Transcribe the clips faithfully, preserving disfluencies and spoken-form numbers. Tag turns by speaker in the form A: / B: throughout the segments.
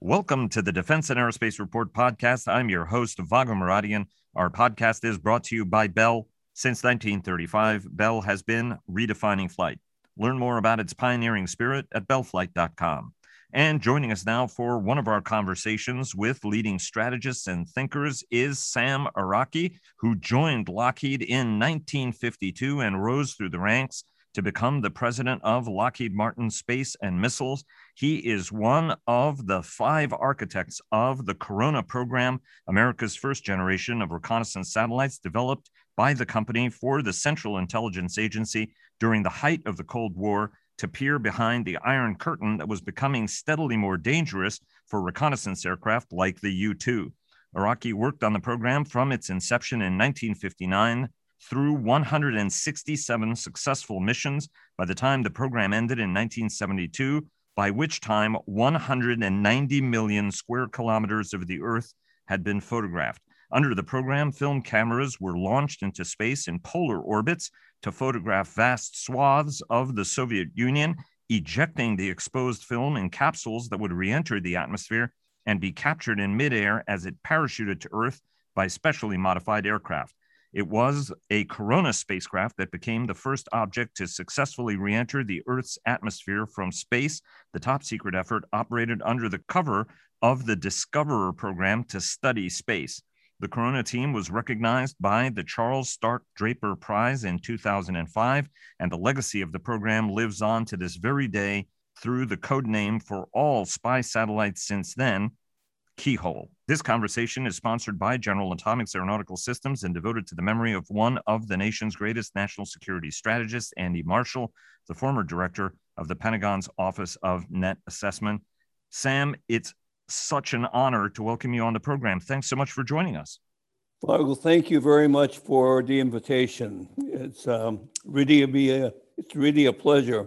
A: Welcome to the Defense and Aerospace Report podcast. I'm your host, Vago Muradian. Our podcast is brought to you by Bell. Since nineteen thirty-five, Bell has been redefining flight. Learn more about its pioneering spirit at bell flight dot com. And joining us now for one of our conversations with leading strategists and thinkers is Sam Araki, who joined Lockheed in nineteen fifty-two and rose through the ranks to become the president of Lockheed Martin Space and Missiles. He is one of the five architects of the Corona program, America's first generation of reconnaissance satellites developed by the company for the Central Intelligence Agency during the height of the Cold War to peer behind the Iron Curtain that was becoming steadily more dangerous for reconnaissance aircraft like the U two. Araki worked on the program from its inception in nineteen fifty-nine through one hundred sixty-seven successful missions by the time the program ended in nineteen seventy-two, by which time one hundred ninety million square kilometers of the Earth had been photographed. Under the program, film cameras were launched into space in polar orbits to photograph vast swaths of the Soviet Union, ejecting the exposed film in capsules that would re-enter the atmosphere and be captured in midair as it parachuted to Earth by specially modified aircraft. It was a Corona spacecraft that became the first object to successfully re-enter the Earth's atmosphere from space. The top secret effort operated under the cover of the Discoverer program to study space. The Corona team was recognized by the Charles Stark Draper Prize in two thousand five, and the legacy of the program lives on to this very day through the code name for all spy satellites since then, Keyhole. This conversation is sponsored by General Atomics Aeronautical Systems and devoted to the memory of one of the nation's greatest national security strategists, Andy Marshall, the former director of the Pentagon's Office of Net Assessment. Sam, it's such an honor to welcome you on the program. Thanks so much for joining us.
B: Well, thank you very much for the invitation. It's um, really be a, it's really a pleasure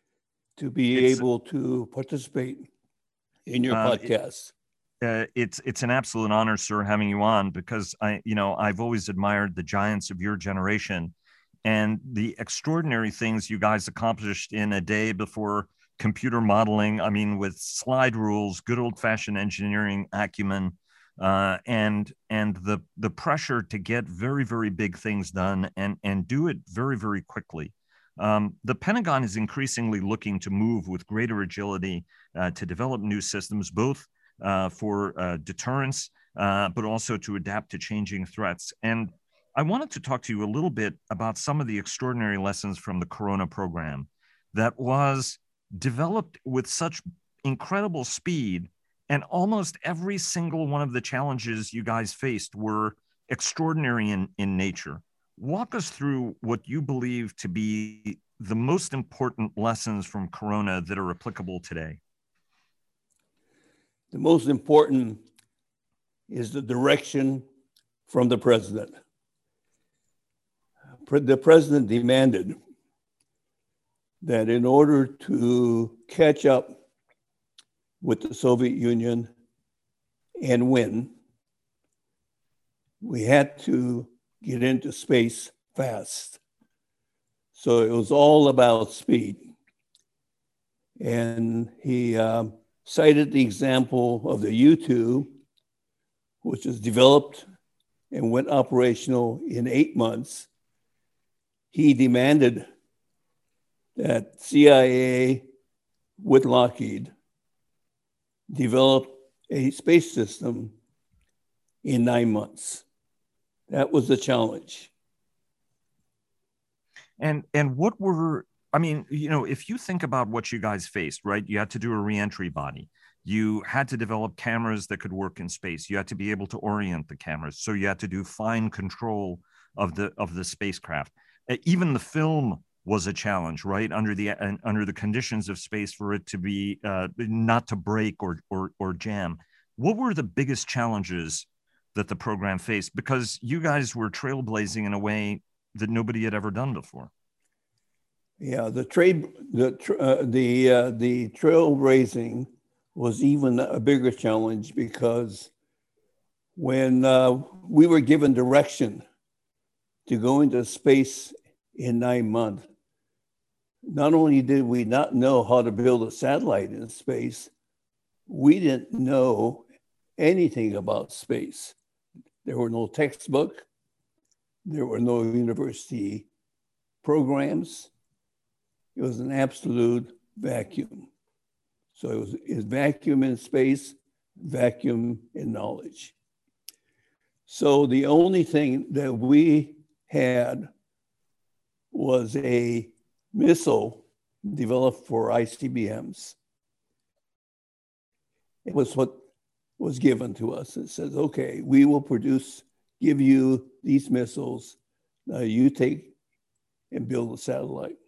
B: to be it's, able to participate in your uh, podcast.
A: It, Uh, it's it's an absolute honor, sir, having you on, because I, you know, I've always admired the giants of your generation and the extraordinary things you guys accomplished in a day before computer modeling. I mean, with slide rules, good old-fashioned engineering acumen, uh, and and the the pressure to get very very big things done and and do it very very quickly. Um, the Pentagon is increasingly looking to move with greater agility uh, to develop new systems, both Uh, for uh, deterrence, uh, but also to adapt to changing threats. And I wanted to talk to you a little bit about some of the extraordinary lessons from the Corona program that was developed with such incredible speed, and almost every single one of the challenges you guys faced were extraordinary in, in nature. Walk us through what you believe to be the most important lessons from Corona that are applicable today.
B: The most important is the direction from the president. The president demanded that in order to catch up with the Soviet Union and win, we had to get into space fast. So it was all about speed. And he um, cited the example of the U two, which was developed and went operational in eight months. He demanded that C I A with Lockheed develop a space system in nine months. That was the challenge.
A: And and what were I mean, you know, if you think about what you guys faced, right? You had to do a reentry body. You had to develop cameras that could work in space. You had to be able to orient the cameras. So you had to do fine control of the of the spacecraft. Even the film was a challenge, right? Under the uh, under the conditions of space, for it to be uh, not to break or or or jam. What were the biggest challenges that the program faced? Because you guys were trailblazing in a way that nobody had ever done before.
B: Yeah, the trade, the uh, the uh, the trailblazing was even a bigger challenge, because when uh, we were given direction to go into space in nine months, not only did we not know how to build a satellite in space, we didn't know anything about space. There were no textbook. There were no university programs. It was an absolute vacuum. So it was, it was vacuum in space, vacuum in knowledge. So the only thing that we had was a missile developed for I C B Ms. It was what was given to us. It says, okay, we will produce, give you these missiles. Now you take and build a satellite.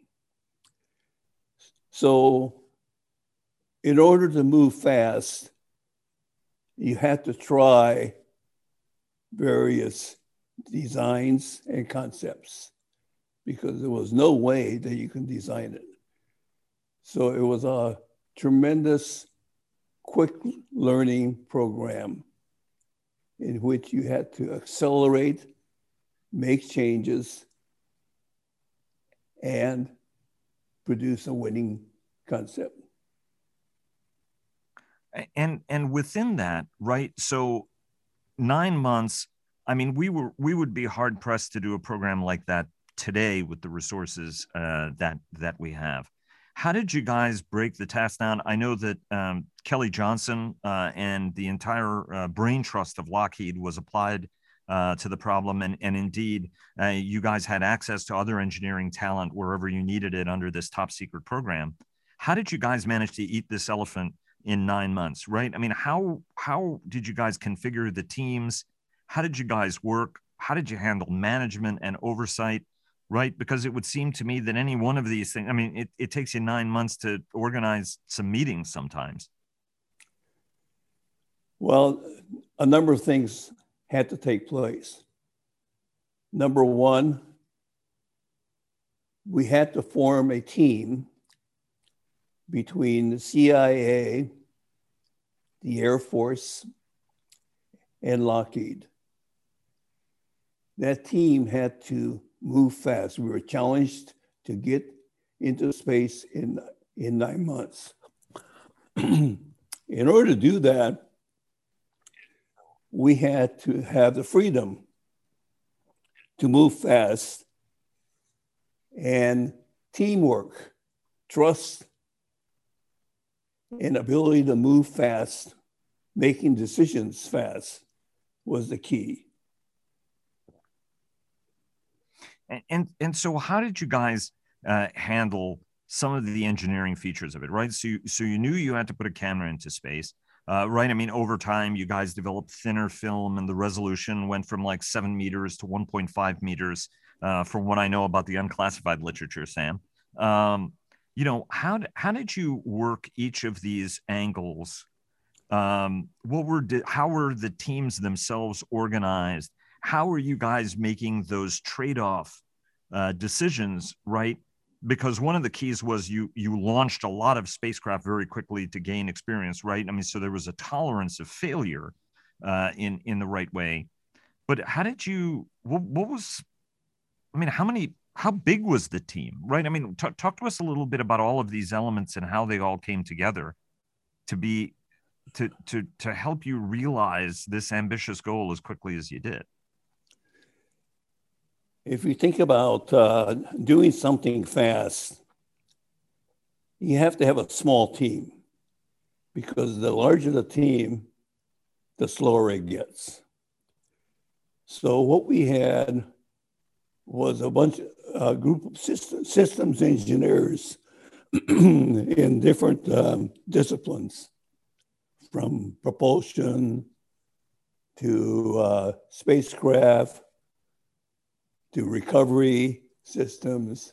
B: So in order to move fast, you had to try various designs and concepts because there was no way that you can design it. So it was a tremendous quick learning program in which you had to accelerate, make changes, and produce a winning concept.
A: And and within that, right? So nine months, I mean, we were we would be hard pressed to do a program like that today with the resources uh, that that we have. How did you guys break the task down? I know that um, Kelly Johnson uh, and the entire uh, brain trust of Lockheed was applied uh, to the problem. And, and indeed, uh, you guys had access to other engineering talent wherever you needed it under this top secret program. How did you guys manage to eat this elephant in nine months, right? I mean, how, how did you guys configure the teams? How did you guys work? How did you handle management and oversight? Right? Because it would seem to me that any one of these things, I mean, it, it takes you nine months to organize some meetings sometimes.
B: Well, a number of things had to take place. Number one, we had to form a team between the C I A, the Air Force, and Lockheed. That team had to move fast. We were challenged to get into space in, in nine months. In order to do that, we had to have the freedom to move fast and teamwork, trust, and ability to move fast, making decisions fast was the key.
A: And, and, and so how did you guys uh, handle some of the engineering features of it, right? So you, so you knew you had to put a camera into space, uh, right? I mean, over time, you guys developed thinner film and the resolution went from like seven meters to one point five meters, uh, from what I know about the unclassified literature, Sam. Um, you know, how, how did you work each of these angles? Um, what were, how were the teams themselves organized? How are you guys making those trade-off uh, decisions, right? Because one of the keys was you you launched a lot of spacecraft very quickly to gain experience, right? I mean, so there was a tolerance of failure uh, in in the right way. But how did you? What, what was? I mean, how many? How big was the team, right? I mean, t- talk to us a little bit about all of these elements and how they all came together to be to to to help you realize this ambitious goal as quickly as you did.
B: If you think about uh, doing something fast, you have to have a small team because the larger the team, the slower it gets. So what we had was a bunch of a group of system, systems engineers in different um, disciplines, from propulsion to uh, spacecraft, to recovery systems.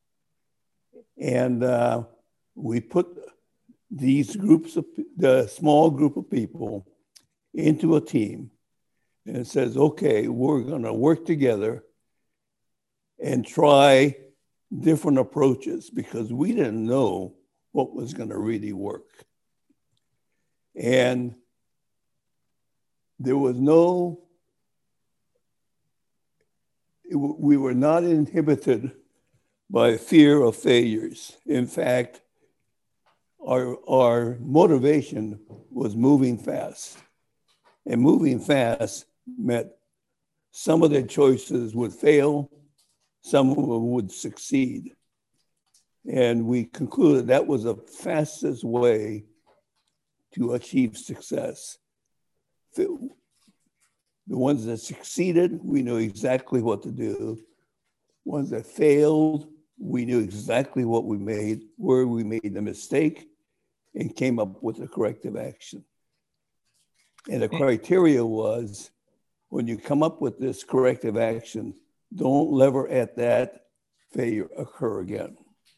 B: And uh, we put these groups of, the small group of people into a team. And it says, okay, we're gonna work together and try different approaches because we didn't know what was gonna really work. And there was no, we were not inhibited by fear of failures. In fact, our, our motivation was moving fast. And moving fast meant some of the choices would fail, some of them would succeed. And we concluded that was the fastest way to achieve success. The ones that succeeded, we knew exactly what to do. Ones that failed, we knew exactly what we made, where we made the mistake, and came up with the corrective action. And the criteria was, when you come up with this corrective action, don't lever at that failure occur again.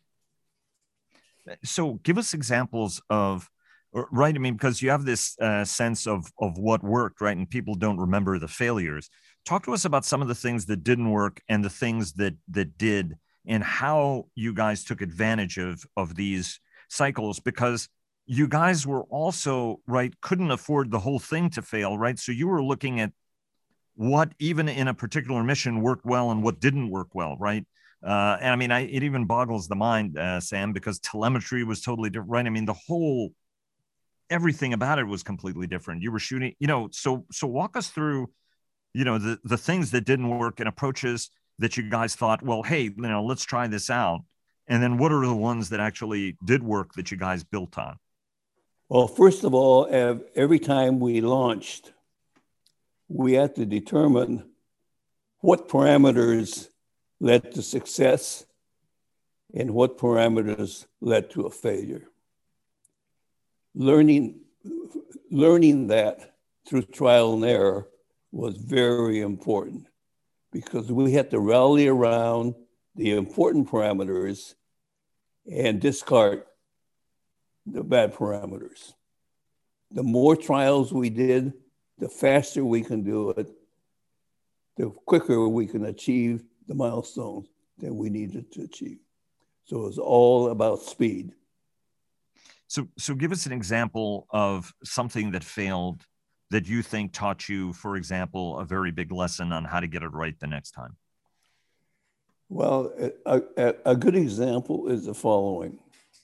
A: So give us examples of, right? I mean, because you have this uh, sense of, of what worked, right? And people don't remember the failures. Talk to us about some of the things that didn't work and the things that, that did, and how you guys took advantage of, of these cycles, because you guys were also, right, couldn't afford the whole thing to fail, right? So you were looking at what, even in a particular mission, worked well and what didn't work well, right? Uh, and I mean, I, it even boggles the mind, uh, Sam, because telemetry was totally different, right? I mean, the whole, everything about it was completely different. You were shooting, you know, so, so walk us through, you know, the, the things that didn't work and approaches that you guys thought, well, hey, you know, let's try this out. And then what are the ones that actually did work that you guys built on?
B: Well, first of all, every time we launched, we had to determine what parameters led to success and what parameters led to a failure. Learning, learning that through trial and error was very important, because we had to rally around the important parameters and discard the bad parameters. The more trials we did, the faster we can do it, the quicker we can achieve the milestones that we needed to achieve. So it was all about speed.
A: So, so give us an example of something that failed that you think taught you, for example, a very big lesson on how to get it right the next time.
B: Well, a, a, a good example is the following.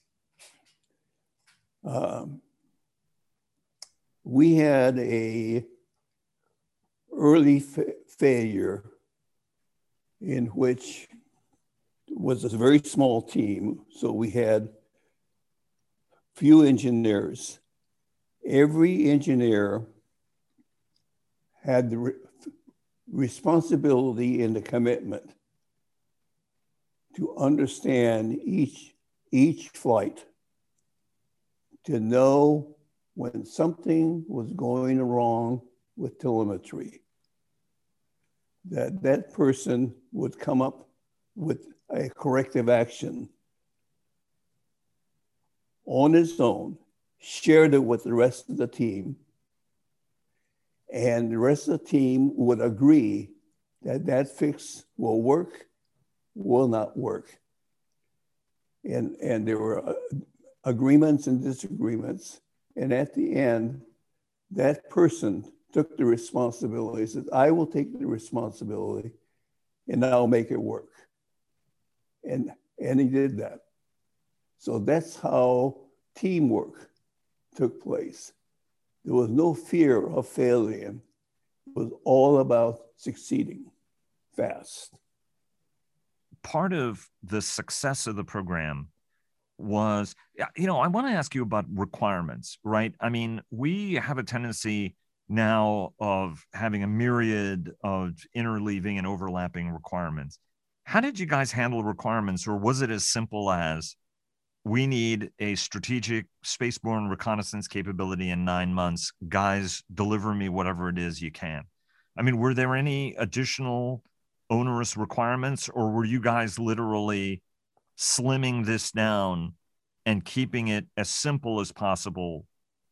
B: Um, we had a early fa- failure in which was a very small team. So we had few engineers. Every engineer had the re- responsibility and the commitment to understand each, each flight, to know when something was going wrong with telemetry, that that person would come up with a corrective action on his own, shared it with the rest of the team, and the rest of the team would agree that that fix will work, will not work. And, and there were uh, agreements and disagreements. And at the end, that person took the responsibility, said, I will take the responsibility and I'll make it work. And, and he did that. So that's how teamwork took place. There was no fear of failure. It was all about succeeding fast.
A: Part of the success of the program was, you know, I want to ask you about requirements, right? I mean, we have a tendency now of having a myriad of interleaving and overlapping requirements. How did you guys handle requirements, or was it as simple as, we need a strategic spaceborne reconnaissance capability in nine months. Guys, deliver me whatever it is you can. I mean, were there any additional onerous requirements, or were you guys literally slimming this down and keeping it as simple as possible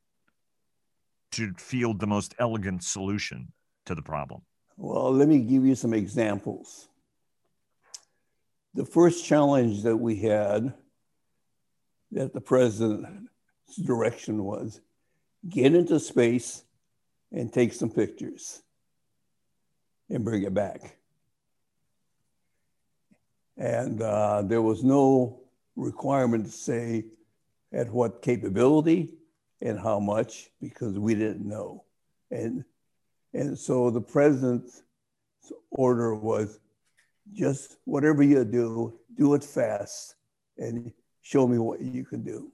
A: to field the most elegant solution to the problem?
B: Well, let me give you some examples. The first challenge that we had, that the president's direction was, get into space and take some pictures and bring it back. And uh, there was no requirement to say, at what capability and how much, because we didn't know. And, and so the president's order was, just whatever you do, do it fast and show me what you can do.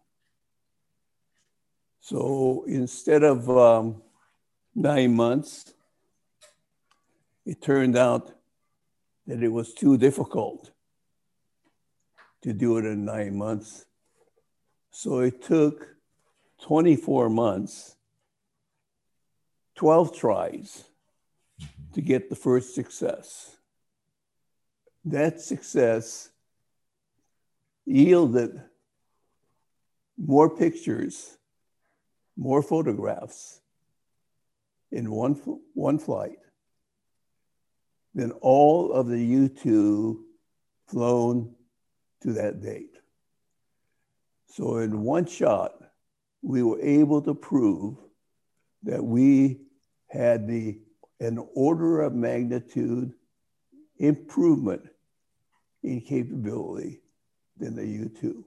B: So instead of um, nine months, it turned out that it was too difficult to do it in nine months. So it took twenty-four months, twelve tries to get the first success. That success yielded more pictures, more photographs in one, one flight than all of the U two flown to that date. So in one shot, we were able to prove that we had the an order of magnitude improvement in capability than the U two.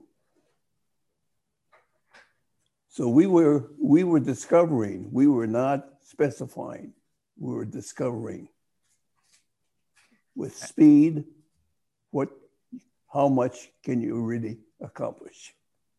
B: So we were, we were discovering, we were not specifying, we were discovering with speed, what, how much can you really accomplish?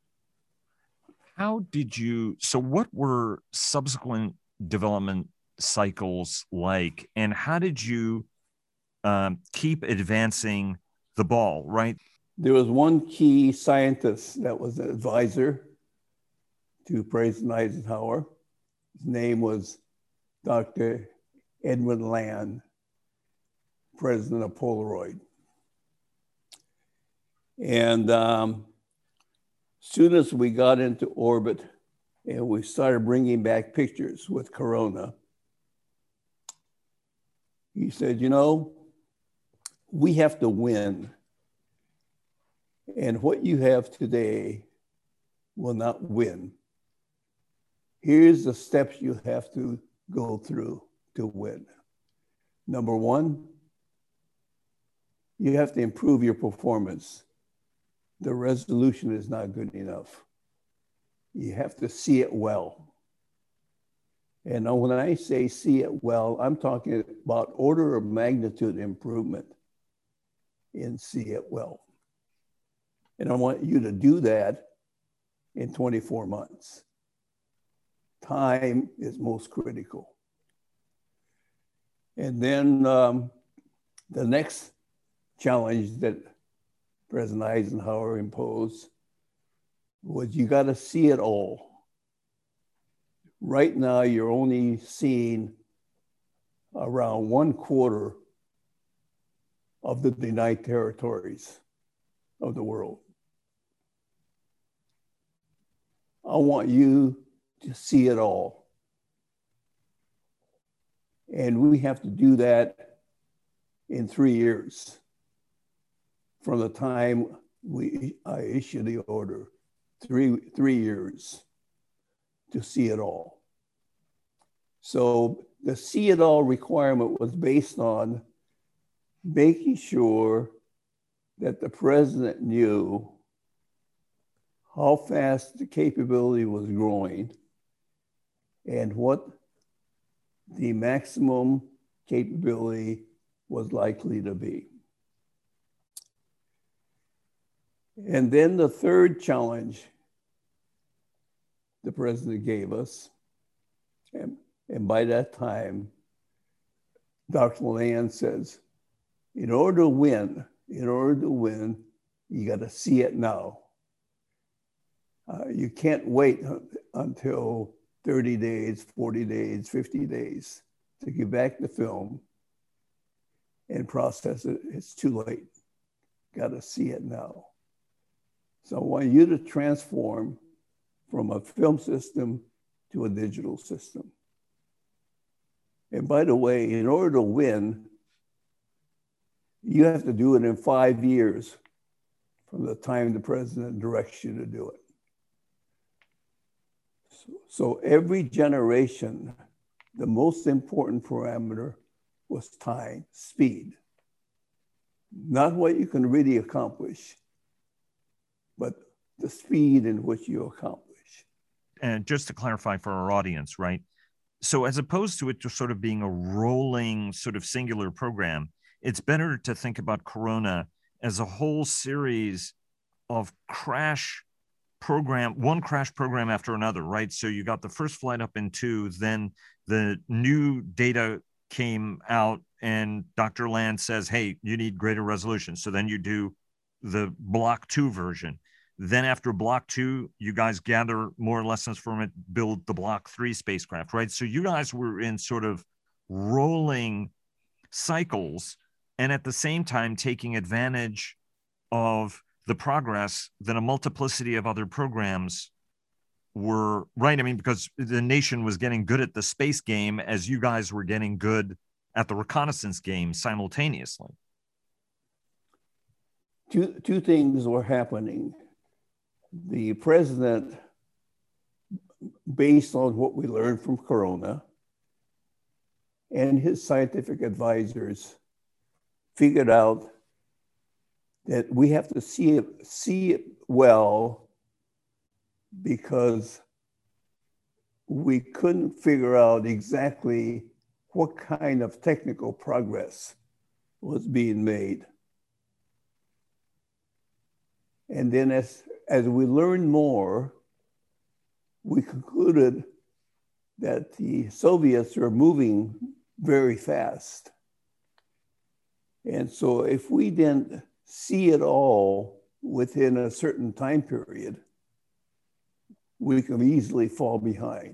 A: How did you, so what were subsequent development cycles like, and how did you um, keep advancing the ball, right?
B: There was one key scientist that was an advisor to President Eisenhower. His name was Doctor Edwin Land, president of Polaroid. And um, as soon as we got into orbit and we started bringing back pictures with Corona, he said, you know, we have to win. And what you have today will not win. Here's the steps you have to go through to win. Number one, you have to improve your performance. The resolution is not good enough. You have to see it well. And when I say see it well, I'm talking about order of magnitude improvement in see it well. And I want you to do that in twenty-four months. Time is most critical. And then um, the next challenge that President Eisenhower imposed was you got to see it all. Right now, you're only seeing around one quarter of the denied territories of the world. I want you to see it all. And we have to do that in three years from the time we I issue the order, three, three years to see it all. So the see it all requirement was based on making sure that the president knew how fast the capability was growing and what the maximum capability was likely to be. And then the third challenge the president gave us, and, and by that time, Doctor Land says, in order to win, in order to win, you got to see it now. Uh, you can't wait until thirty days, forty days, fifty days to get back the film and process it. It's too late. Got to see it now. So I want you to transform from a film system to a digital system. And by the way, in order to win, you have to do it in five years from the time the president directs you to do it. So, so every generation, the most important parameter was time, speed. Not what you can really accomplish, but the speed in which you accomplish.
A: And just to clarify for our audience, right? So as opposed to it just sort of being a rolling sort of singular program, it's better to think about Corona as a whole series of crash program, one crash program after another, right? So you got the first flight up in two, then the new data came out and Doctor Land says, hey, you need greater resolution. So then you do the block two version. Then after block two, you guys gather more lessons from it, build the block three spacecraft, right? So you guys were in sort of rolling cycles and at the same time taking advantage of the progress that a multiplicity of other programs were, right? I mean, because the nation was getting good at the space game as you guys were getting good at the reconnaissance game simultaneously.
B: Two, two things were happening. The president, based on what we learned from Corona, and his scientific advisors figured out that we have to see it, see it well because we couldn't figure out exactly what kind of technical progress was being made. And then as, as we learned more, we concluded that the Soviets are moving very fast. And so if we didn't see it all within a certain time period, we could easily fall behind.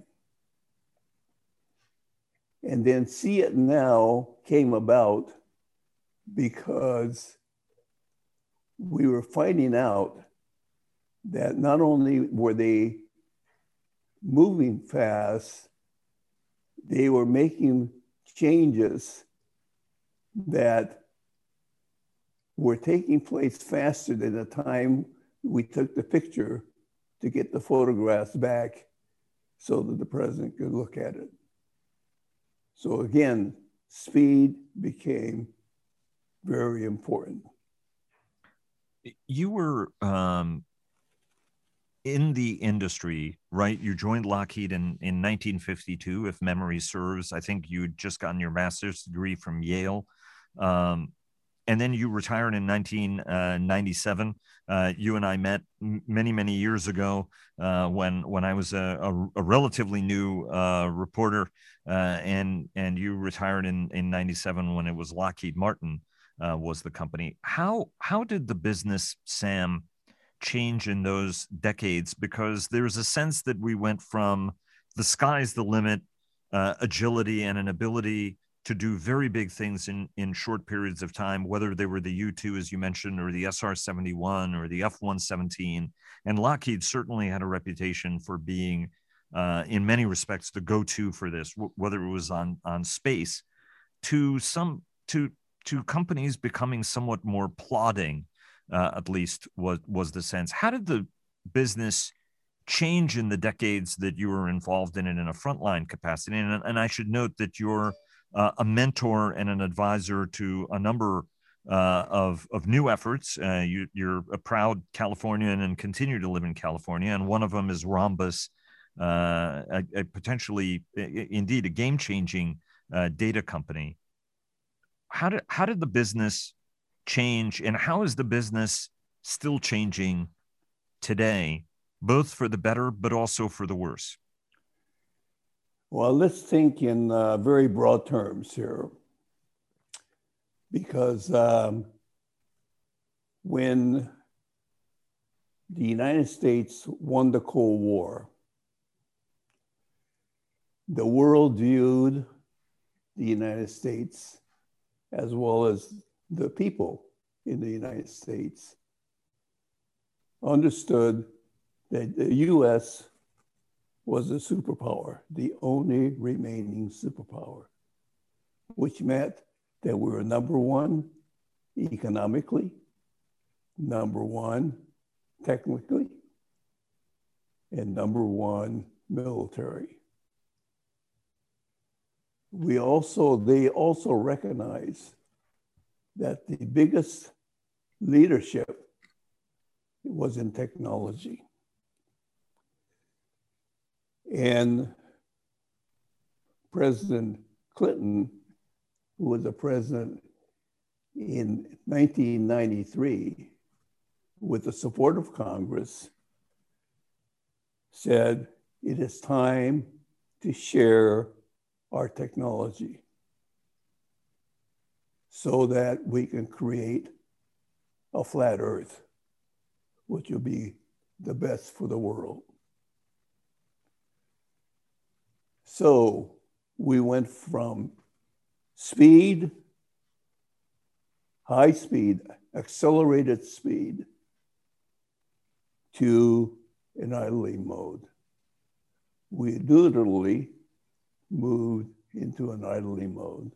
B: And then See It Now came about because we were finding out that not only were they moving fast, they were making changes that were taking place faster than the time we took the picture to get the photographs back so that the president could look at it. So again, speed became very important.
A: You were um, in the industry, right? You joined Lockheed in, in nineteen fifty-two, if memory serves. I think you had just gotten your master's degree from Yale. Um, and then you retired in nineteen ninety-seven. Uh, you and I met m- many, many years ago uh, when when I was a, a, a relatively new uh, reporter, uh, and and you retired in in ninety-seven when it was Lockheed Martin uh, was the company. How how did the business, Sam, change in those decades? Because there's a sense that we went from the sky's the limit, uh, agility and an ability to do very big things in, in short periods of time, whether they were the U two, as you mentioned, or the S R seventy-one or the F one seventeen. And Lockheed certainly had a reputation for being, uh, in many respects, the go-to for this, w- whether it was on, on space, to some to to companies becoming somewhat more plodding, uh, at least was, was the sense. How did the business change in the decades that you were involved in it in a frontline capacity? And, and I should note that you're uh, a mentor and an advisor to a number uh, of, of new efforts. Uh, you, you're a proud Californian and continue to live in California. And one of them is Rhombus, uh, a, a potentially, indeed, a game-changing uh, data company. How did, how did the business change, and how is the business still changing today, both for the better, but also for the worse?
B: Well, let's think in uh, very broad terms here, because um, when the United States won the Cold War, the world viewed the United States, as well as the people in the United States, understood that the U S was a superpower, the only remaining superpower, which meant that we were number one economically, number one technically, and number one military. We also, they also recognize that the biggest leadership was in technology. And President Clinton, who was the president in nineteen ninety-three, with the support of Congress, said, it is time to share our technology so that we can create a flat earth, which will be the best for the world. So we went from speed, high speed, accelerated speed, to an idling mode. We literally moved into an idling mode.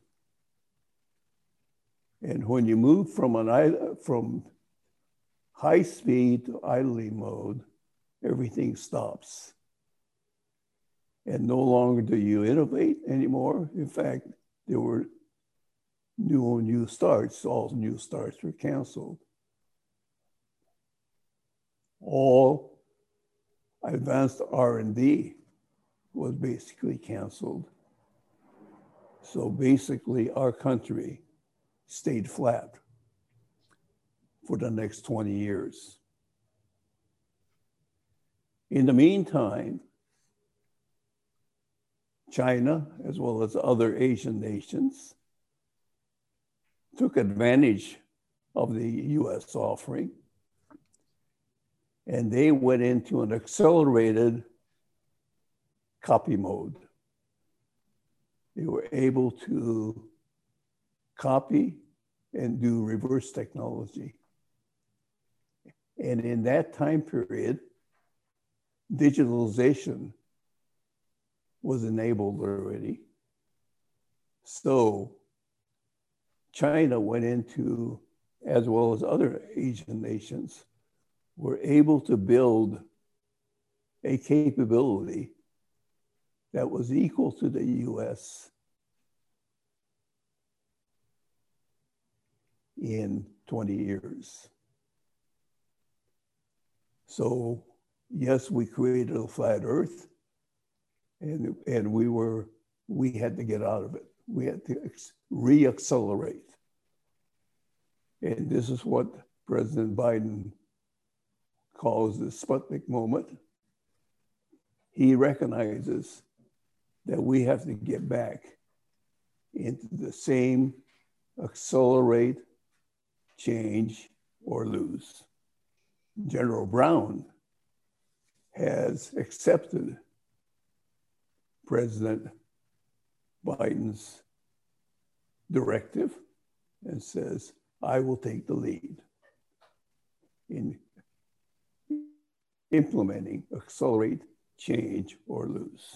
B: And when you move from an from high speed to idling mode, everything stops. And no longer do you innovate anymore. In fact, there were new new starts. All new starts were canceled. All advanced R and D was basically canceled. So basically, our country stayed flat for the next twenty years. In the meantime, China, as well as other Asian nations, took advantage of the U S offering, and they went into an accelerated copy mode. They were able to copy and do reverse technology. And in that time period, digitalization was enabled already. So China went into, as well as other Asian nations, were able to build a capability that was equal to the U S in twenty years. So yes, we created a flat earth, and, and we were, we had to get out of it. We had to re-accelerate. And this is what President Biden calls the Sputnik moment. He recognizes that we have to get back into the same accelerate, change, or lose. General Brown has accepted President Biden's directive and says, I will take the lead in implementing accelerate, change, or lose.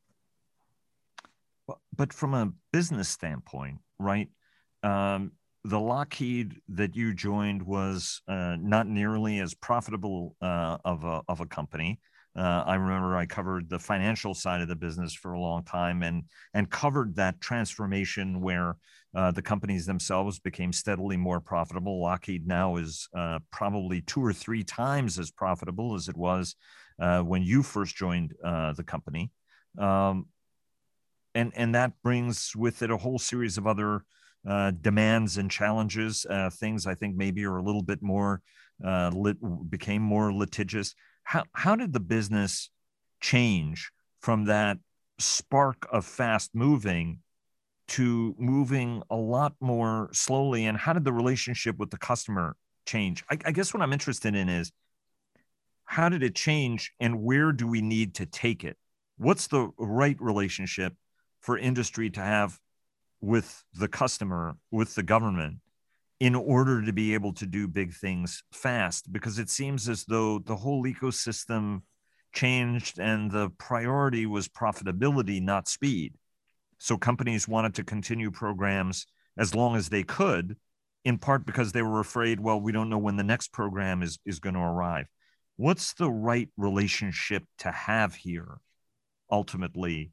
A: But from a business standpoint, right, um, the Lockheed that you joined was uh, not nearly as profitable uh, of, a, of a company. Uh, I remember I covered the financial side of the business for a long time and, and covered that transformation where uh, the companies themselves became steadily more profitable. Lockheed now is uh, probably two or three times as profitable as it was uh, when you first joined uh, the company. Um, and, and that brings with it a whole series of other uh, demands and challenges, uh, things I think maybe are a little bit more, uh, lit, became more litigious. How, how did the business change from that spark of fast moving to moving a lot more slowly? And how did the relationship with the customer change? I, I guess what I'm interested in is, how did it change and where do we need to take it? What's the right relationship for industry to have with the customer, with the government, in order to be able to do big things fast? Because it seems as though the whole ecosystem changed and the priority was profitability, not speed. So companies wanted to continue programs as long as they could, in part because they were afraid, well, we don't know when the next program is, is going to arrive. What's the right relationship to have here, ultimately,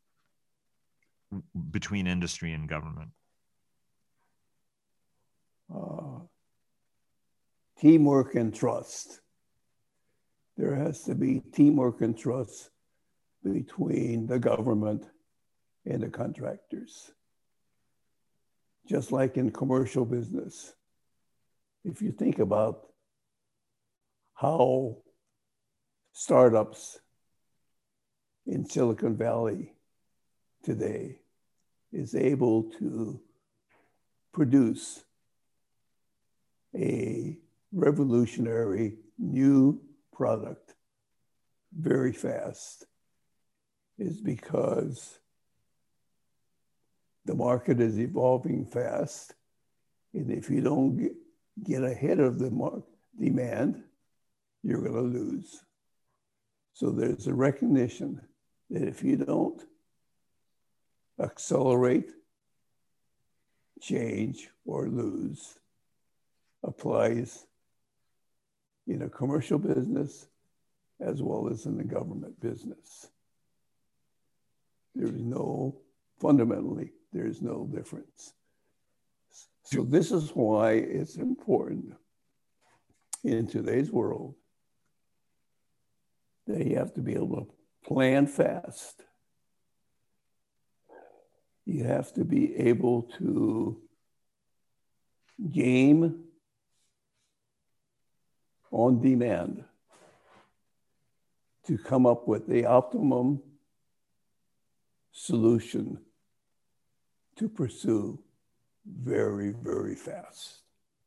A: between industry and government?
B: Uh, teamwork and trust. there has to be teamwork and trust between the government and the contractors. Just like in commercial business, if you think about how startups in Silicon Valley today is able to produce a revolutionary new product very fast, is because the market is evolving fast. And if you don't get, get ahead of the market demand, you're going to lose. So there's a recognition that if you don't accelerate, change, or lose, applies in a commercial business as well as in the government business. There is no, fundamentally, there is no difference. So this is why it's important in today's world that you have to be able to plan fast. You have to be able to game on demand to come up with the optimum solution to pursue very, very fast.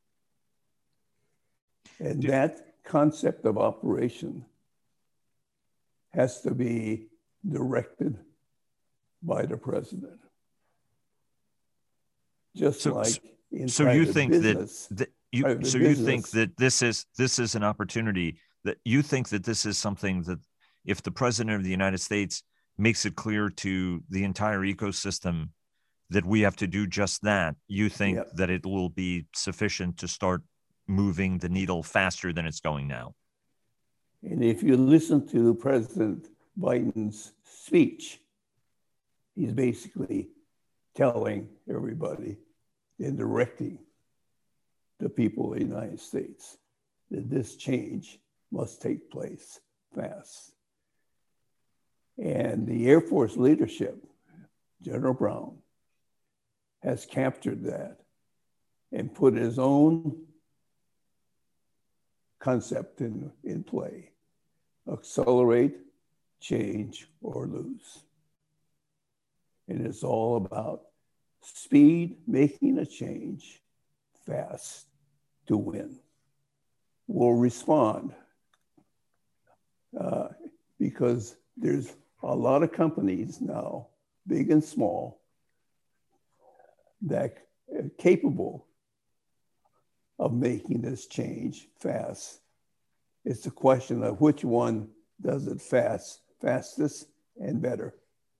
B: And that concept of operation has to be directed by the president. Just
A: so,
B: like in
A: so you think
B: business,
A: that, that you so you think that this is this is an opportunity, that you think that this is something that if the president of the United States makes it clear to the entire ecosystem that we have to do just that, you think yep. that it will be sufficient to start moving the needle faster than it's going now?
B: And if you listen to President Biden's speech, he's basically telling everybody and directing the people of the United States that this change must take place fast. And the Air Force leadership, General Brown, has captured that and put his own concept in, in play. Accelerate, change, or lose. And it's all about speed, making a change fast to win. We'll respond uh, because there's a lot of companies now, big and small, that are capable of making this change fast. It's a question of which one does it fast, fastest and better.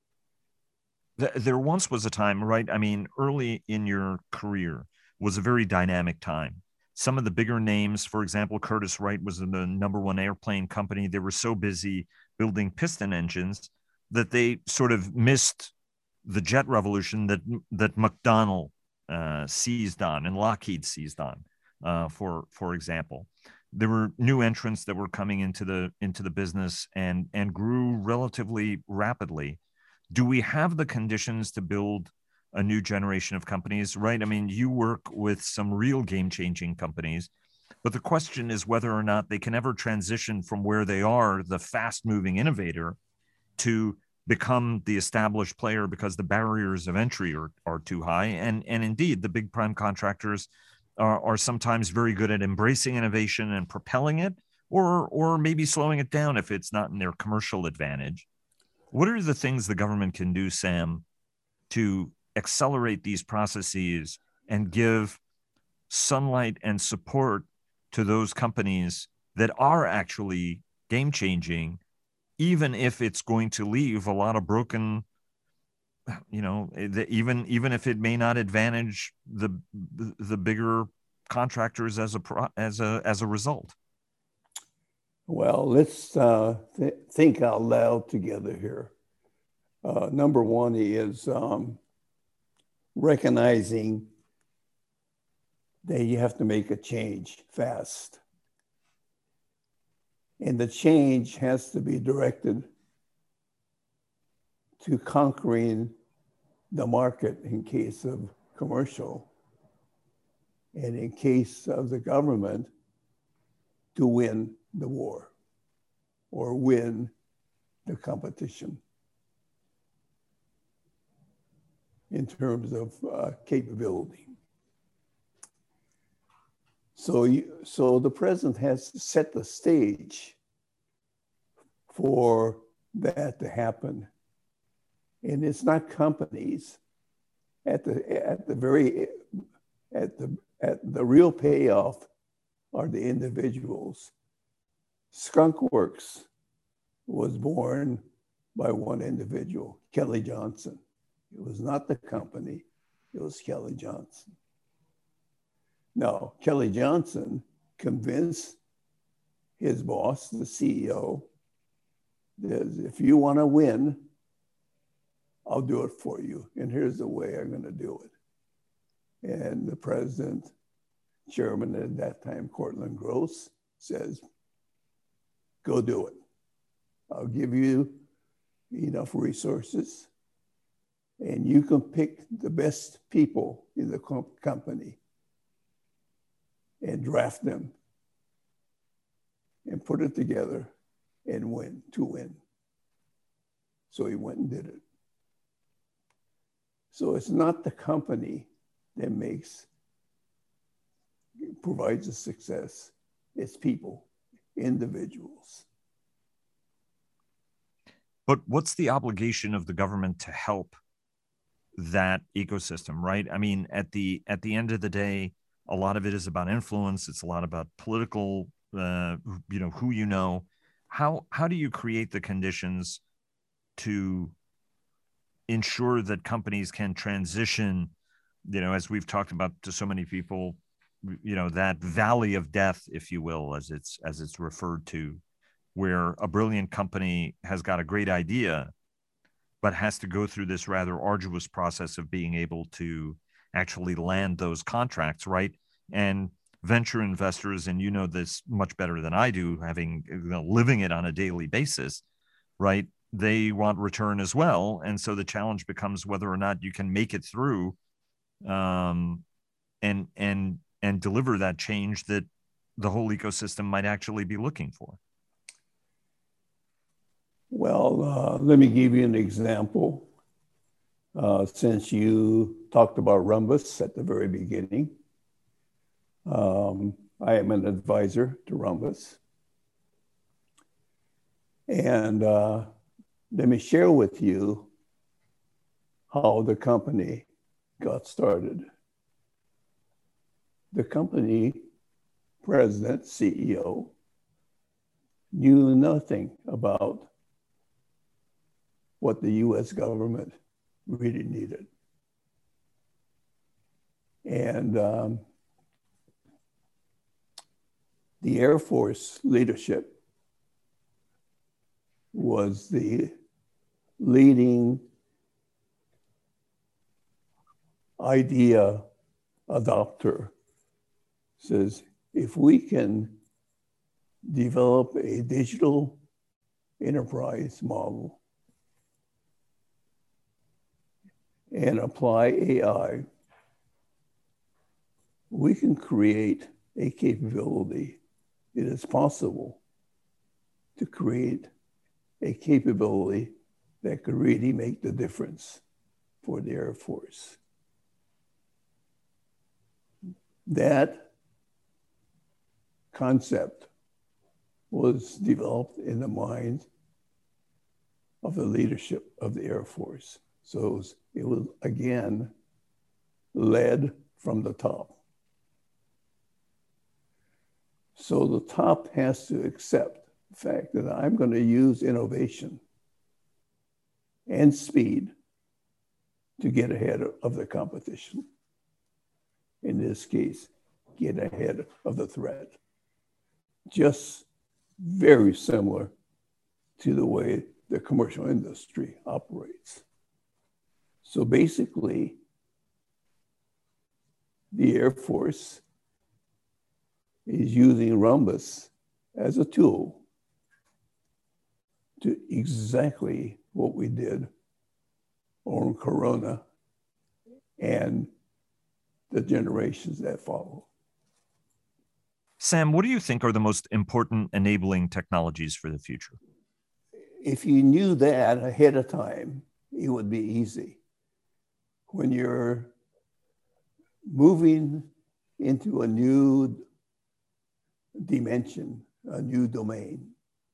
A: There once was a time, right? I mean, early in your career was a very dynamic time. Some of the bigger names, for example, Curtiss-Wright was in the number one airplane company. They were so busy building piston engines that they sort of missed the jet revolution that that McDonnell uh, seized on and Lockheed seized on, uh, for for example. There were new entrants that were coming into the into the business and and grew relatively rapidly. Do we have the conditions to build a new generation of companies, right? I mean, you work with some real game-changing companies, but the question is whether or not they can ever transition from where they are, the fast-moving innovator, to become the established player, because the barriers of entry are, are too high. And, and indeed, the big prime contractors are, are sometimes very good at embracing innovation and propelling it, or, or maybe slowing it down if it's not in their commercial advantage. What are the things the government can do, Sam, to accelerate these processes and give sunlight and support to those companies that are actually game-changing, even if it's going to leave a lot of broken, you know, even even if it may not advantage the the bigger contractors as a as a as a result?
B: Well, let's uh, th- think out loud together here. Uh, number one is um, recognizing that you have to make a change fast. And the change has to be directed to conquering the market in case of commercial, and in case of the government, to win the war or win the competition in terms of uh, capability. So, you, so the president has set the stage for that to happen. And it's not companies. At the, at the very, at the, at the real payoff are the individuals. Skunk Works was born by one individual, Kelly Johnson. It was not the company, it was Kelly Johnson. Now, Kelly Johnson convinced his boss, the C E O, that if you want to win, I'll do it for you. And here's the way I'm going to do it. And the president, chairman at that time, Cortland Gross, says, go do it. I'll give you enough resources, and you can pick the best people in the company and draft them and put it together and win, to win. So he went and did it. So it's not the company that makes, provides a success. It's people, individuals.
A: But what's the obligation of the government to help that ecosystem, right? I mean, at the at the end of the day, a lot of it is about influence. It's a lot about political, uh, you know, who you know. How how do you create the conditions to ensure that companies can transition, you know, as we've talked about to so many people, you know, that valley of death, if you will, as it's as it's referred to, where a brilliant company has got a great idea, but has to go through this rather arduous process of being able to actually land those contracts, right? And venture investors, and you know this much better than I do, having, you know, living it on a daily basis, right? They want return as well. And so the challenge becomes whether or not you can make it through um, and, and, and deliver that change that the whole ecosystem might actually be looking for.
B: Well, uh, let me give you an example. Uh, since you talked about Rhombus at the very beginning, um, I am an advisor to Rhombus. And uh, let me share with you how the company got started. The company president, C E O, knew nothing about what the U S government really needed. And um, the Air Force leadership was the leading idea adopter. Says, if we can develop a digital enterprise model and apply A I, we can create a capability. It is possible to create a capability that could really make the difference for the Air Force. That concept was developed in the mind of the leadership of the Air Force. So it was, it was again, led from the top. So the top has to accept the fact that I'm going to use innovation and speed to get ahead of the competition. In this case, get ahead of the threat. Just very similar to the way the commercial industry operates. So basically, the Air Force is using Rhombus as a tool to exactly what we did on Corona and the generations that follow.
A: Sam, what do you think are the most important enabling technologies for the future?
B: If you knew that ahead of time, it would be easy. When you're moving into a new dimension, a new domain,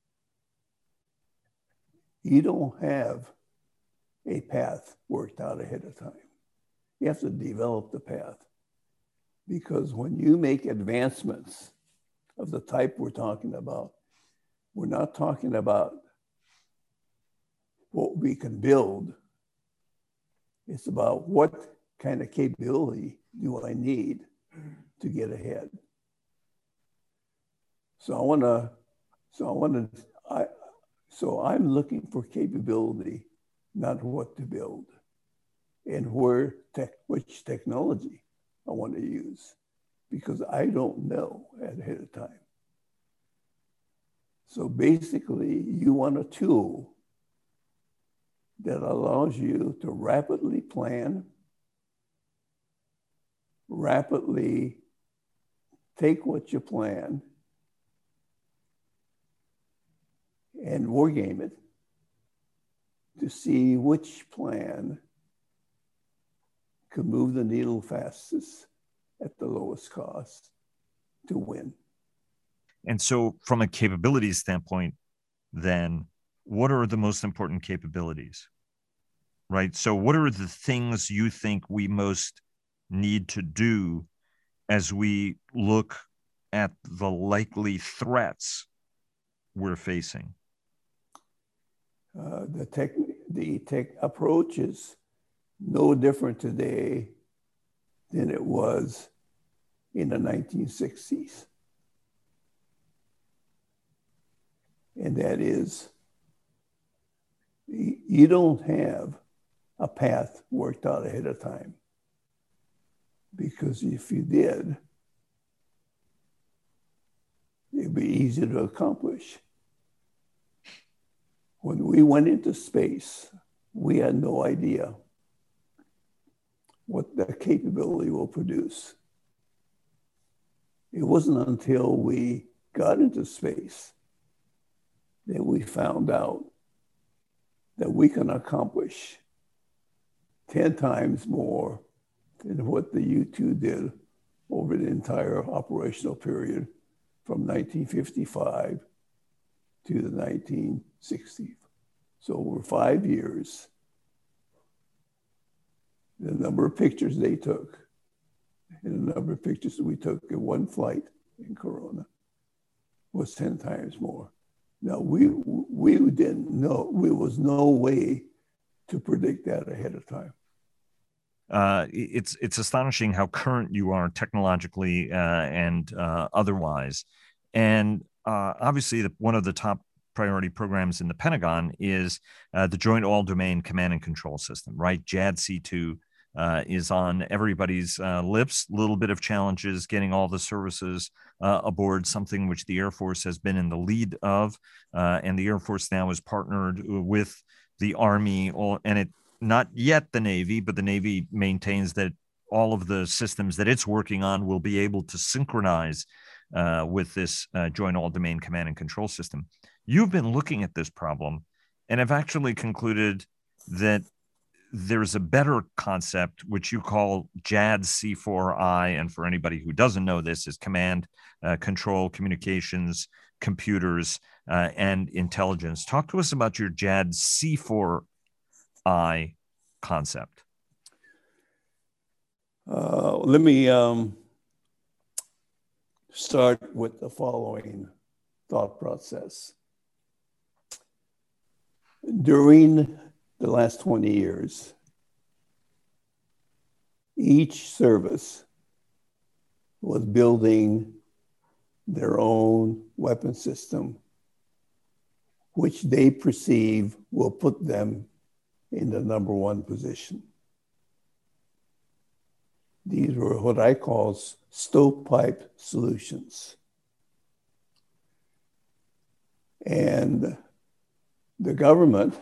B: you don't have a path worked out ahead of time. You have to develop the path. Because when you make advancements of the type we're talking about, we're not talking about what we can build. It's about what kind of capability do I need to get ahead. So I want to, so I want to, I, so I'm looking for capability, not what to build, and where tech, which technology I want to use, because I don't know ahead of time. So basically, you want a tool that allows you to rapidly plan, rapidly take what you plan and wargame it to see which plan could move the needle fastest at the lowest cost to win.
A: And so from a capabilities standpoint, then what are the most important capabilities, right? So what are the things you think we most need to do as we look at the likely threats we're facing?
B: Uh, the tech, the tech approach is no different today than it was in the nineteen sixties. And that is, you don't have a path worked out ahead of time. Because if you did, it'd be easy to accomplish. When we went into space, we had no idea what the capability will produce. It wasn't until we got into space that we found out that we can accomplish ten times more than what the U two did over the entire operational period from nineteen fifty-five to the nineteen sixties. So over five years, the number of pictures they took and the number of pictures that we took in one flight in Corona was ten times more. Now, we we didn't know, there was no way to predict that ahead of time.
A: Uh, it's it's astonishing how current you are technologically uh, and uh, otherwise. And uh, obviously, the, one of the top priority programs in the Pentagon is uh, the Joint All-Domain Command and Control System, right? J A D C two uh, is on everybody's uh, lips. A little bit of challenges getting all the services uh, aboard, something which the Air Force has been in the lead of. Uh, and the Air Force now is partnered with the Army, and it not yet the Navy, but the Navy maintains that all of the systems that it's working on will be able to synchronize uh, with this uh, Joint All-Domain Command and Control System. You've been looking at this problem and have actually concluded that there's a better concept, which you call J A D C four I. And for anybody who doesn't know, this is command, uh, control, communications, computers, uh, and intelligence. Talk to us about your J A D C four I concept.
B: Uh, let me um, start with the following thought process. During the last twenty years, each service was building their own weapon system, which they perceive will put them in the number one position. These were what I call stovepipe solutions. And the government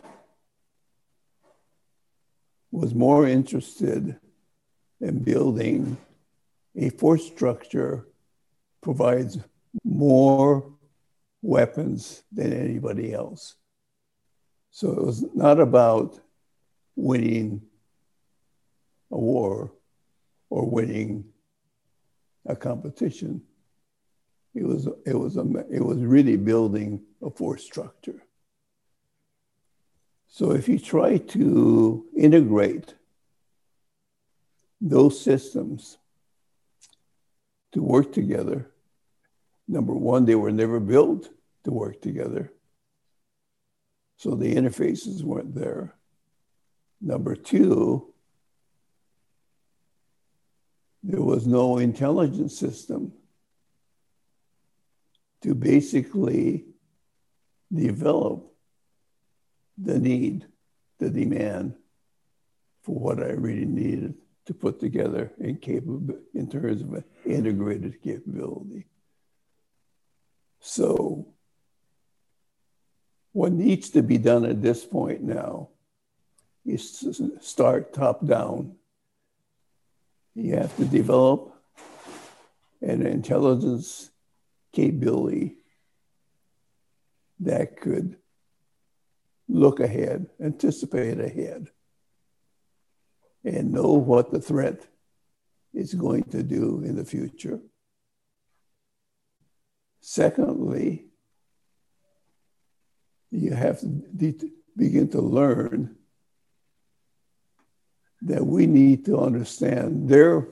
B: was more interested in building a force structure provides more weapons than anybody else. So it was not about winning a war or winning a competition. It was, it was, a, it was really building a force structure. So if you try to integrate those systems to work together, number one, they were never built to work together. So the interfaces weren't there. Number two, there was no intelligence system to basically develop the need, the demand for what I really needed to put together in, capab- in terms of an integrated capability. So what needs to be done at this point now is to start top down. You have to develop an intelligence capability that could look ahead, anticipate ahead, and know what the threat is going to do in the future. Secondly, you have to de- begin to learn that we need to understand their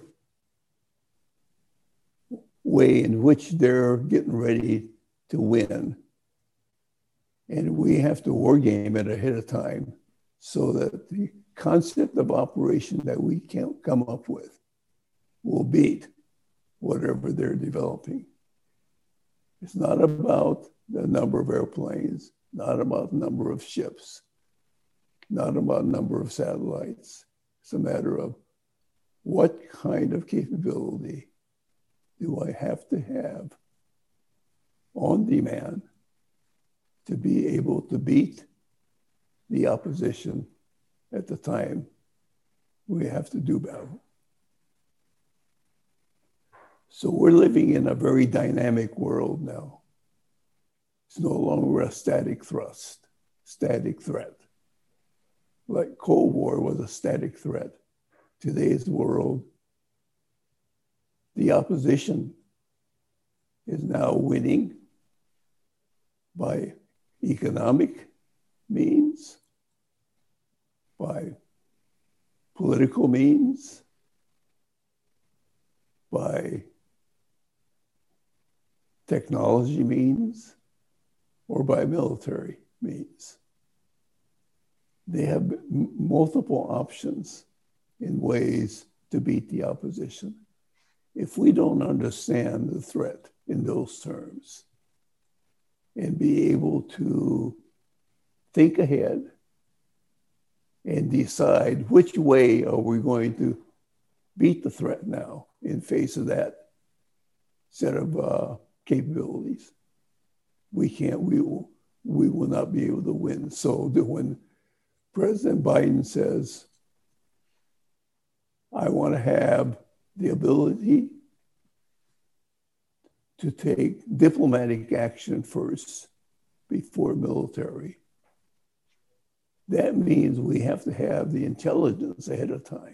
B: way in which they're getting ready to win. And we have to war game it ahead of time so that the concept of operation that we can't come up with will beat whatever they're developing. It's not about the number of airplanes, not about the number of ships, not about the number of satellites. It's a matter of what kind of capability do I have to have on demand to be able to beat the opposition at the time we have to do battle. So we're living in a very dynamic world now. It's no longer a static thrust, static threat. Like Cold War was a static threat. Today's world, the opposition is now winning by economic means, by political means, by technology means, or by military means. They have m- multiple options in ways to beat the opposition. If we don't understand the threat in those terms and be able to think ahead and decide which way are we going to beat the threat now in face of that set of uh, capabilities, we can't, we will, we will not be able to win. So that when President Biden says, I want to have the ability to take diplomatic action first before military, that means we have to have the intelligence ahead of time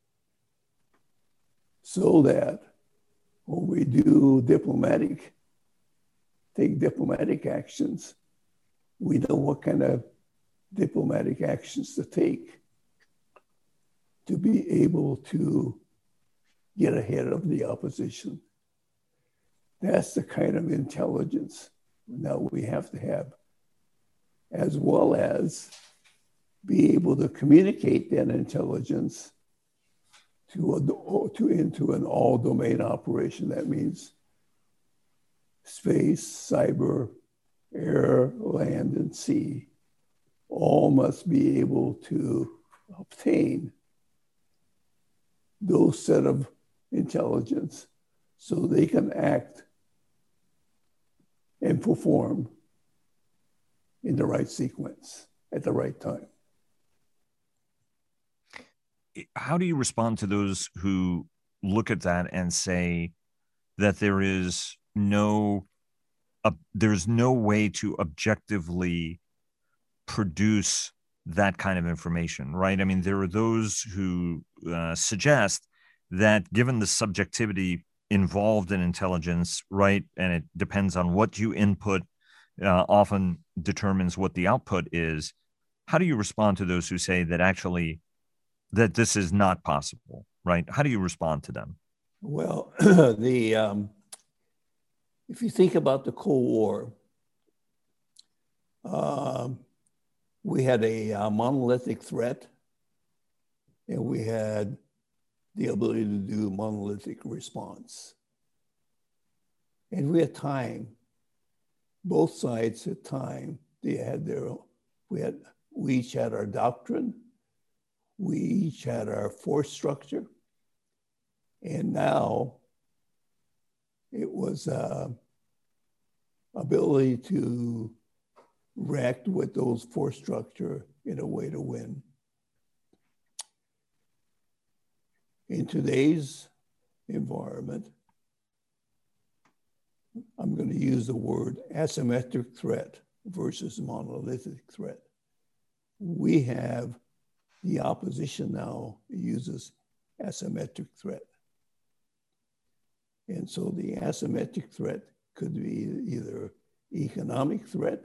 B: so that when we do diplomatic, take diplomatic actions, we know what kind of diplomatic actions to take to be able to get ahead of the opposition. That's the kind of intelligence now we have to have, as well as be able to communicate that intelligence to, a, to into an all-domain operation. That means space, cyber, air, land, and sea all must be able to obtain those set of intelligence so they can act and perform in the right sequence at the right time.
A: How do you respond to those who look at that and say that there is no uh, there's no way to objectively produce that kind of information, right? I mean, there are those who uh, suggest that given the subjectivity involved in intelligence, right, and it depends on what you input, uh, often determines what the output is. How do you respond to those who say that actually that this is not possible, right? How do you respond to them?
B: Well, the um, if you think about the Cold War, um, we had a, a monolithic threat, and we had the ability to do monolithic response. And we had time. Both sides had time. They had their, we had, we each had our doctrine. We each had our force structure. And now it was uh, ability to react with those force structure in a way to win. In today's environment, I'm going to use the word asymmetric threat versus monolithic threat. We have the opposition now uses asymmetric threat. And so the asymmetric threat could be either economic threat,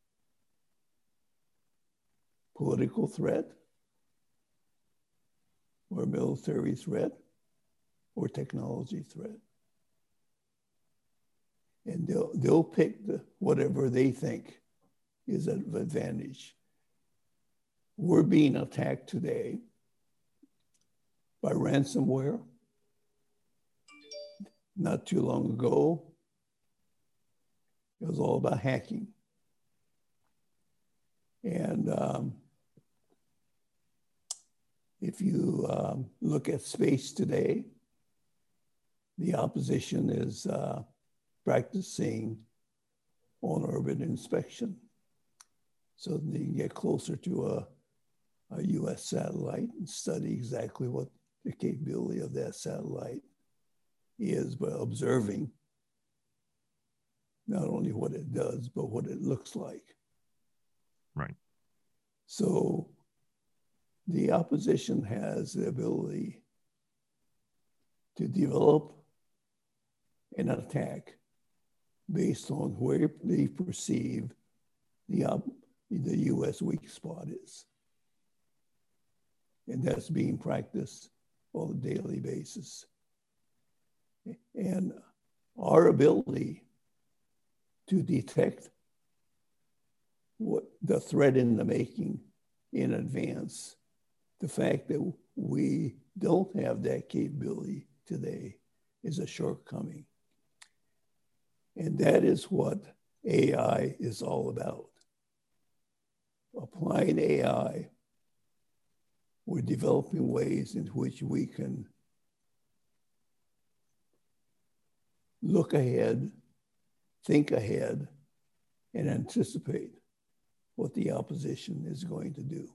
B: political threat, or military threat, or technology threat. And they'll, they'll pick the, whatever they think is an advantage. We're being attacked today by ransomware. Not too long ago, it was all about hacking. And um, if you um, look at space today, the opposition is uh, practicing on-orbit inspection so they can get closer to a, a U S satellite and study exactly what the capability of that satellite is by observing not only what it does, but what it looks like.
A: Right.
B: So the opposition has the ability to develop an attack based on where they perceive the, uh, the U S weak spot is. And that's being practiced on a daily basis. And our ability to detect what the threat in the making in advance, the fact that we don't have that capability today is a shortcoming. And that is what A I is all about. Applying A I, we're developing ways in which we can look ahead, think ahead, and anticipate what the opposition is going to do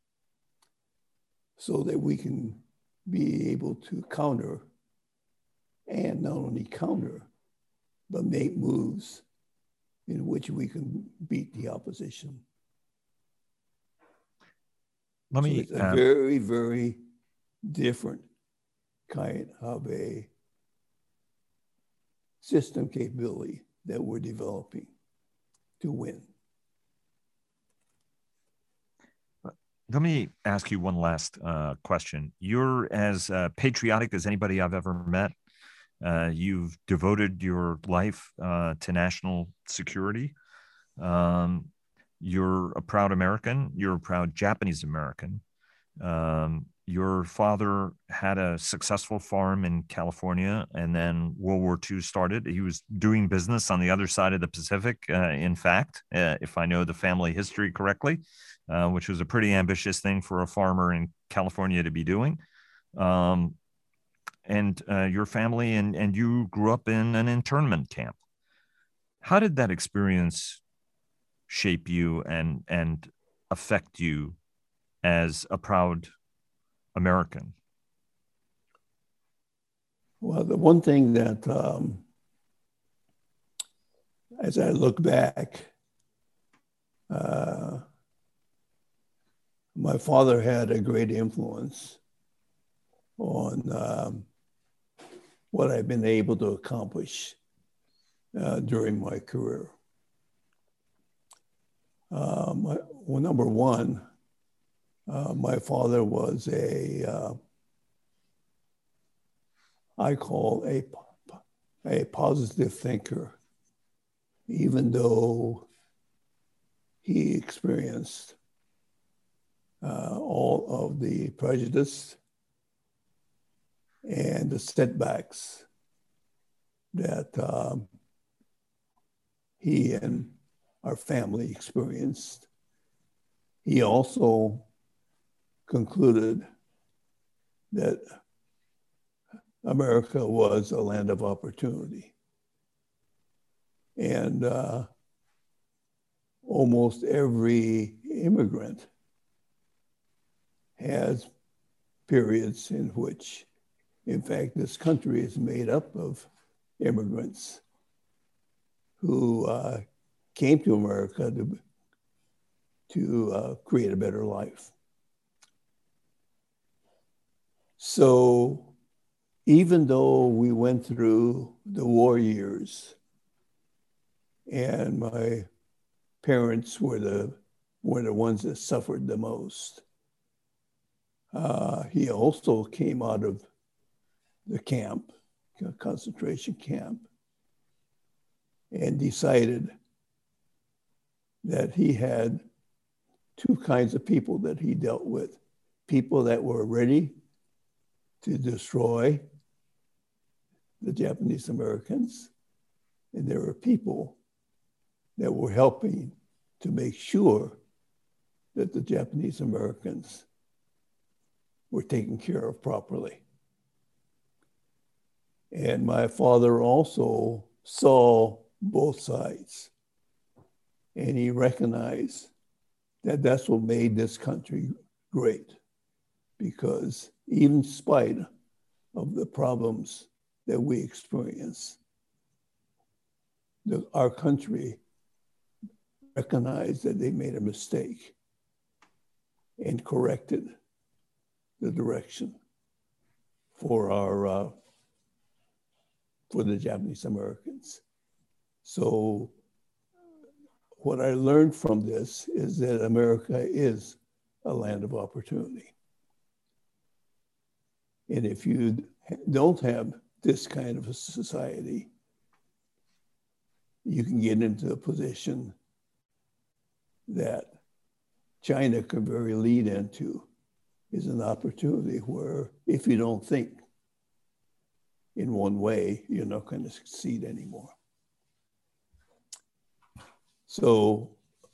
B: so that we can be able to counter, and not only counter, but make moves in which we can beat the opposition.
A: Let me,
B: so it's a
A: uh,
B: very, very different kind of a system capability that we're developing to win.
A: Let me ask you one last uh, question. You're as uh, patriotic as anybody I've ever met. Uh, you've devoted your life uh, to national security. Um, you're a proud American. You're a proud Japanese American. Um, your father had a successful farm in California, and then World War Two started. He was doing business on the other side of the Pacific, uh, in fact, uh, if I know the family history correctly, uh, which was a pretty ambitious thing for a farmer in California to be doing. Um, and uh, your family and, and you grew up in an internment camp. How did that experience shape you and and affect you as a proud American?
B: Well, the one thing that, um, as I look back, uh, my father had a great influence on um, what I've been able to accomplish uh, during my career. Uh, my, well, number one, uh, my father was a, uh, I call a, a positive thinker, even though he experienced uh, all of the prejudice and the setbacks that um, he and our family experienced. He also concluded that America was a land of opportunity. And uh, almost every immigrant has periods in which, in fact, this country is made up of immigrants who uh, came to America to, to uh, create a better life. So even though we went through the war years and my parents were the, were the ones that suffered the most, uh, he also came out of the camp, concentration camp, and decided that he had two kinds of people that he dealt with. People that were ready to destroy the Japanese Americans, and there were people that were helping to make sure that the Japanese Americans were taken care of properly. And my father also saw both sides, and he recognized that that's what made this country great, because even in spite of the problems that we experience, the, our country recognized that they made a mistake and corrected the direction for our uh, for the Japanese Americans. So what I learned from this is that America is a land of opportunity. And if you don't have this kind of a society, you can get into a position that China could very lead into, is an opportunity where if you don't think in one way, you're not going to succeed anymore. So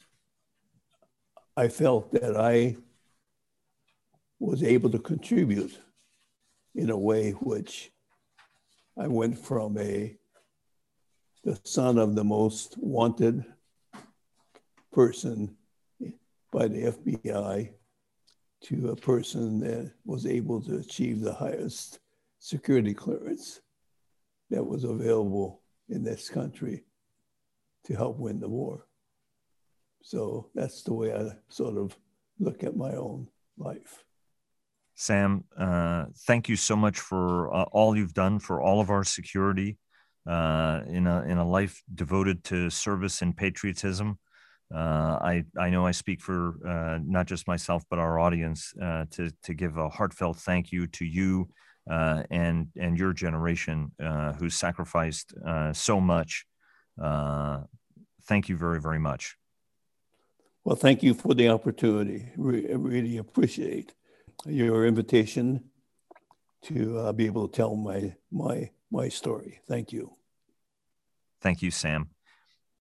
B: I felt that I was able to contribute in a way which I went from a the son of the most wanted person by the F B I to a person that was able to achieve the highest security clearance that was available in this country to help win the war. So that's the way I sort of look at my own life.
A: Sam, uh, thank you so much for uh, all you've done for all of our security uh, in a in a life devoted to service and patriotism. Uh, I I know I speak for uh, not just myself but our audience uh, to to give a heartfelt thank you to you uh, and and your generation uh, who sacrificed uh, so much. Uh, thank you very very much.
B: Well, thank you for the opportunity. I really appreciate your invitation to uh, be able to tell my my my story. Thank you.
A: Thank you, Sam.